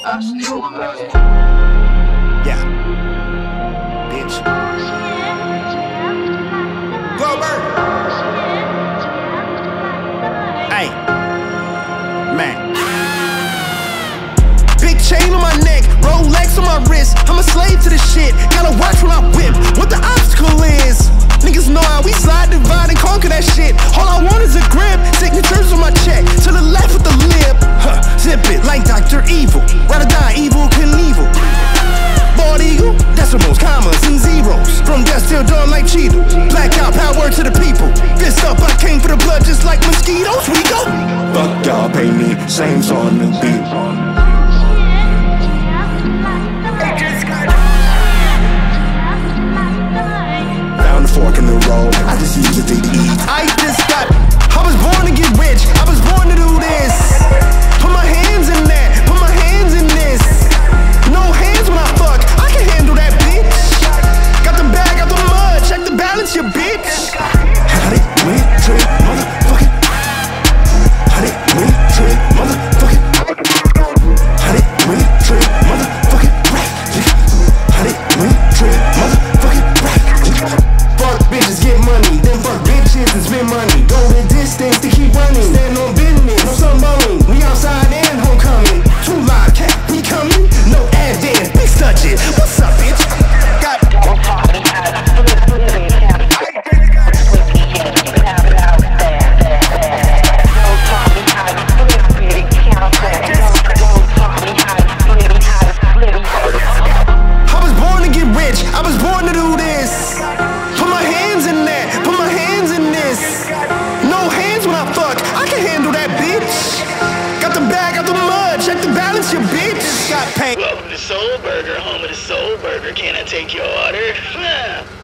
Yeah. Bitch. Glober. Hey. Man. Big chain on my neck, Rolex on my wrist. I'm a slave to this shit. Gotta watch when I whip. What the obstacle is? Niggas know how we slide, divide, and conquer that shit. All I want is a grip. Signatures on my check. To the left with the lip. Zip it like Dr. Evil. Rather die evil, Knievel. Bald eagle, decimals, commas, and zeros. From dusk till dawn like Cheeto. Blackout, power to the people. Fist up, I came for the blood just like mosquitoes. We go. Fuck y'all, pay me. Same song, new beat. Found a fork in the road. I just use it to eat. I was born to get rich. I was born to do this. Put my hands in that. Put my hands in this. No hands when I fuck. I can handle that, bitch. Got the bag out the mud. Check the balance, you bitch. Had it, win, trade, motherfucking. Had it, win, trade, motherfucking. Had it, win, trade, motherfucking. Had it, win, trade, motherfucking. Fuck bitches, get money. Then fuck bitches and spend money. Go the distance to keep running. Stand on business, no sunburning. We outside and homecoming. Too live, cat, we coming. No advance, bitch touch it. What's up, bitch? Got I was born to get rich. I was born to do this. Put my hands in that. Put my hands in this. No hands when I fuck. I can handle that, bitch. Got the bag out the mud. Check the balance, you bitch. Got paid. Welcome to Soul Burger, home of the Soul Burger. Can I take your order?